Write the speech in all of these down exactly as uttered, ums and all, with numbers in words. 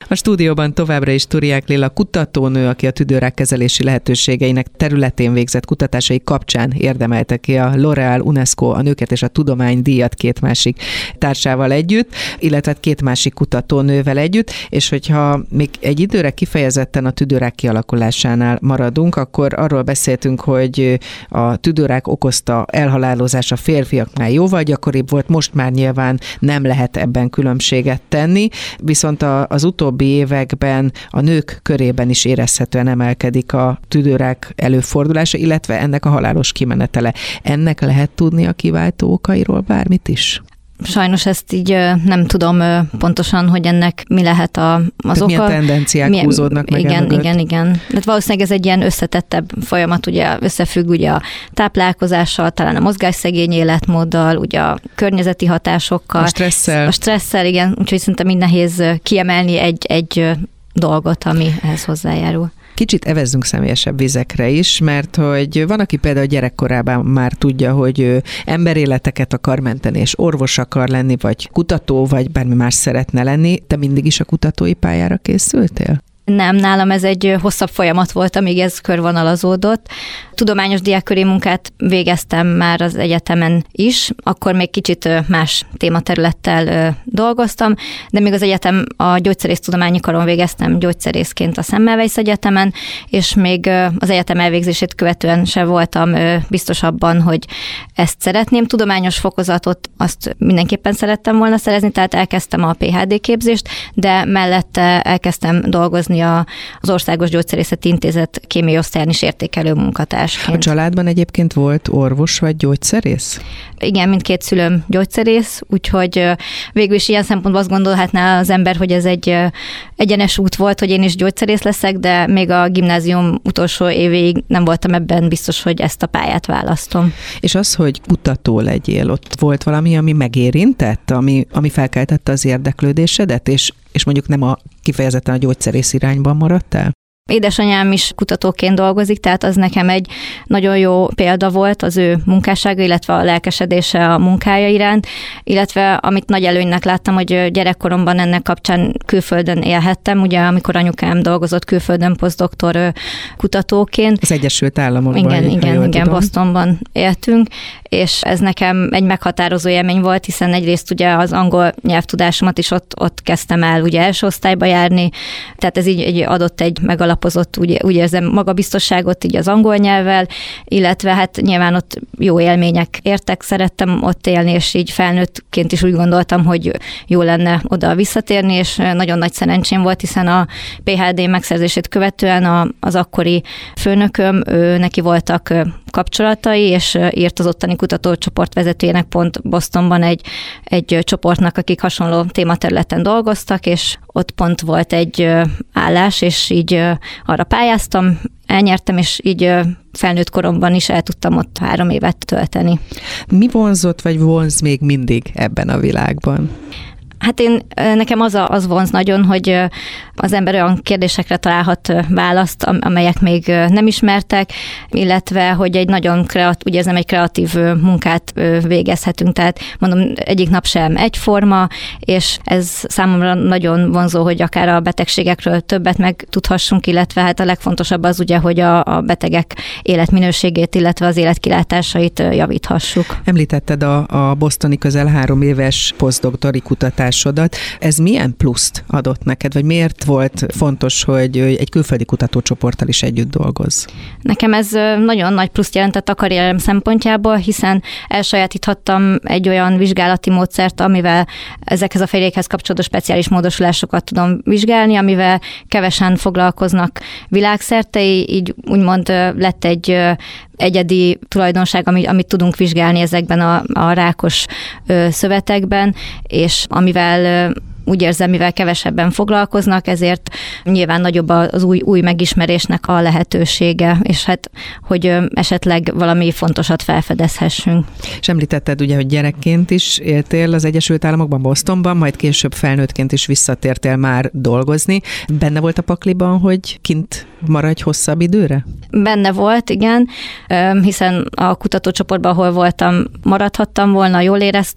A stúdióban továbbra is Turiák Lilla kutatónő, aki a tüdőrák kezelési lehetőségeinek területén végzett kutatásai kapcsán érdemelte ki a L'Oréal UNESCO a Nőket és a Tudomány díjat két másik társával együtt, illetve két másik kutatónővel együtt, és hogyha még egy időre kifejezetten a tüdőrák kialakulásánál maradunk, akkor arról beszéltünk, hogy a tüdőrák okozta elhalálozás a férfiaknál jóval gyakoribb volt, most már nyilván nem lehet ebben különbséget tenni, viszont a, az utóbbi években a nők körében is érezhetően emelkedik a tüdőrák előfordulása, illetve ennek a halálos kimenetele. Ennek lehet tudni a kiváltó okairól bármit is? Sajnos ezt így nem tudom pontosan, hogy ennek mi lehet a, az oka. Milyen tendenciák milyen, húzódnak meg igen, emögött? Igen, igen. Hát valószínűleg ez egy ilyen összetettebb folyamat, ugye összefügg ugye a táplálkozással, talán a mozgásszegény életmóddal, ugye a környezeti hatásokkal. A stresszel. A stresszel, igen. Úgyhogy szerintem így nehéz kiemelni egy, egy dolgot, ami ehhez hozzájárul. Kicsit evezzünk személyesebb vizekre is, mert hogy van, aki például gyerekkorában már tudja, hogy emberéleteket akar menteni, és orvos akar lenni, vagy kutató, vagy bármi más szeretne lenni. Te mindig is a kutatói pályára készültél? Nem, nálam ez egy hosszabb folyamat volt, amíg ez körvonalazódott. Tudományos diákköri munkát végeztem már az egyetemen is, akkor még kicsit más tématerülettel dolgoztam, de még az egyetem a gyógyszerésztudományi karon végeztem gyógyszerészként a Semmelweis Egyetemen, és még az egyetem elvégzését követően se voltam biztos abban, hogy ezt szeretném. Tudományos fokozatot azt mindenképpen szerettem volna szerezni, tehát elkezdtem a pé há dé képzést, de mellette elkezdtem dolgozni az Országos Gyógyszerészeti Intézet kémiai osztályán is értékelő munkatársként. A családban egyébként volt orvos vagy gyógyszerész? Igen, mindkét szülőm gyógyszerész, úgyhogy végül is ilyen szempontból azt gondolhatná az ember, hogy ez egy egyenes út volt, hogy én is gyógyszerész leszek, de még a gimnázium utolsó évéig nem voltam ebben biztos, hogy ezt a pályát választom. És az, hogy kutató legyél, ott volt valami, ami megérintett, ami, ami felkeltette az érdeklődésedet, és, és mondjuk nem a kifejezetten a gyógyszerész irányban maradtál? Édesanyám is kutatóként dolgozik, tehát az nekem egy nagyon jó példa volt az ő munkássága, illetve a lelkesedése a munkája iránt, illetve amit nagy előnynek láttam, hogy gyerekkoromban ennek kapcsán külföldön élhettem, ugye amikor anyukám dolgozott külföldön posztdoktor kutatóként. Az Egyesült Államokban. Igen, igen, igen, Bostonban éltünk, és ez nekem egy meghatározó élmény volt, hiszen egyrészt ugye az angol nyelvtudásomat is ott, ott kezdtem el ugye első osztályba járni, tehát ez így egy adott egy megalapozott, úgy, úgy érzem, magabiztosságot így az angol nyelvvel, illetve hát nyilván ott jó élmények értek, szerettem ott élni, és így felnőttként is úgy gondoltam, hogy jó lenne oda visszatérni, és nagyon nagy szerencsém volt, hiszen a pé há dé megszerzését követően a, az akkori főnököm, ő, neki voltak kapcsolatai, és írt az ottani kutatócsoport vezetőjének pont Bostonban egy, egy csoportnak, akik hasonló tématerületen dolgoztak, és ott pont volt egy állás, és így arra pályáztam, elnyertem, és így felnőtt koromban is el tudtam ott három évet tölteni. Mi vonzott, vagy vonz még mindig ebben a világban? Hát én, nekem az, a, az vonz nagyon, hogy az ember olyan kérdésekre találhat választ, amelyek még nem ismertek, illetve, hogy egy nagyon kreatív, úgy érzem, egy kreatív munkát végezhetünk, tehát mondom, egyik nap sem egyforma, és ez számomra nagyon vonzó, hogy akár a betegségekről többet megtudhassunk, illetve hát a legfontosabb az ugye, hogy a, a betegek életminőségét, illetve az életkilátásait javíthassuk. Említetted a, a bostoni közel három éves posztdoktori kutatás. Ez milyen pluszt adott neked, vagy miért volt fontos, hogy egy külföldi kutatócsoporttal is együtt dolgozz? Nekem ez nagyon nagy pluszt jelentett a karrierem szempontjából, hiszen elsajátíthattam egy olyan vizsgálati módszert, amivel ezekhez a férjékhez kapcsolódó speciális módosulásokat tudom vizsgálni, amivel kevesen foglalkoznak világszerte, így úgymond lett egy egyedi tulajdonság, amit, amit tudunk vizsgálni ezekben a, a rákos ö, szövetekben, és amivel ö, úgy érzem, mivel kevesebben foglalkoznak, ezért nyilván nagyobb az új, új megismerésnek a lehetősége, és hát, hogy ö, esetleg valami fontosat felfedezhessünk. És említetted ugye, hogy gyerekként is éltél az Egyesült Államokban, Bostonban, majd később felnőttként is visszatértél már dolgozni. Benne volt a pakliban, hogy kint maradj hosszabb időre? Benne volt, igen, hiszen a kutatócsoportban, ahol voltam, maradhattam volna, jól éreztem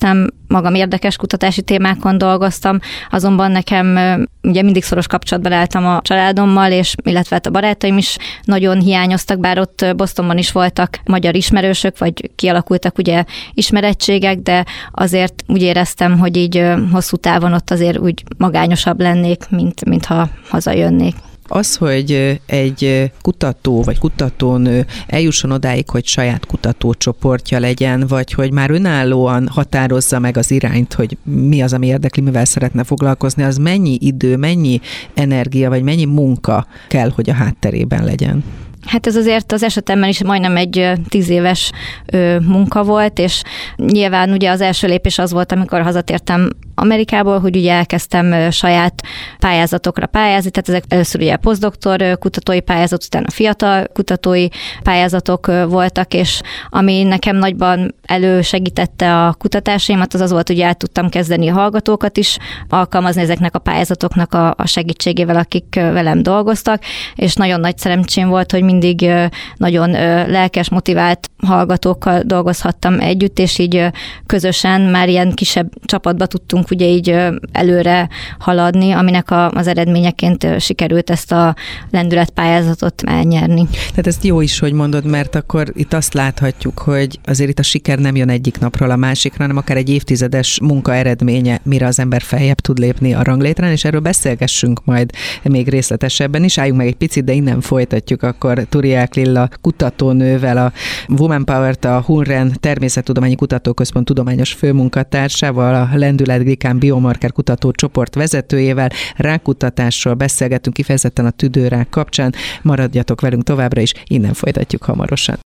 magam érdekes kutatási témákon dolgoztam, azonban nekem ugye mindig szoros kapcsolatban álltam a családommal, és illetve hát a barátaim is nagyon hiányoztak, bár ott Bostonban is voltak magyar ismerősök, vagy kialakultak ugye ismerettségek, de azért úgy éreztem, hogy így hosszú távon ott azért úgy magányosabb lennék, mint, mint ha hazajönnék. Az, hogy egy kutató vagy kutatónő eljusson odáig, hogy saját kutatócsoportja legyen, vagy hogy már önállóan határozza meg az irányt, hogy mi az, ami érdekli, mivel szeretne foglalkozni, az mennyi idő, mennyi energia, vagy mennyi munka kell, hogy a hátterében legyen? Hát ez azért az esetemben is majdnem egy tíz éves ö, munka volt, és nyilván ugye az első lépés az volt, amikor hazatértem Amerikából, hogy ugye elkezdtem saját pályázatokra pályázni, tehát ezek először ugye posztdoktor kutatói pályázat, utána fiatal kutatói pályázatok voltak, és ami nekem nagyban elősegítette a kutatásaimat, az az volt, hogy el tudtam kezdeni a hallgatókat is alkalmazni ezeknek a pályázatoknak a, a segítségével, akik velem dolgoztak, és nagyon nagy szerencsém volt, hogy mindig nagyon lelkes, motivált hallgatókkal dolgozhattam együtt, és így közösen már ilyen kisebb csapatba tudtunk ugye így előre haladni, aminek a, az eredményeként sikerült ezt a lendületpályázatot elnyerni. Tehát ezt jó is, hogy mondod, mert akkor itt azt láthatjuk, hogy azért itt a siker nem jön egyik napról a másikra, hanem akár egy évtizedes munka eredménye, mire az ember feljebb tud lépni a ranglétrán, és erről beszélgessünk majd még részletesebben is. Álljunk meg egy picit, de innen folytatjuk akkor Turiák Lilla kutatónővel, a Woman Power-t, a Hunren Természettudományi Kutatóközpont tudományos főmunkatársával, a Lendület Glikán biomarker kutató csoport vezetőjével. Rákutatásról beszélgetünk kifejezetten a tüdőrák kapcsán. Maradjatok velünk továbbra is, innen folytatjuk hamarosan.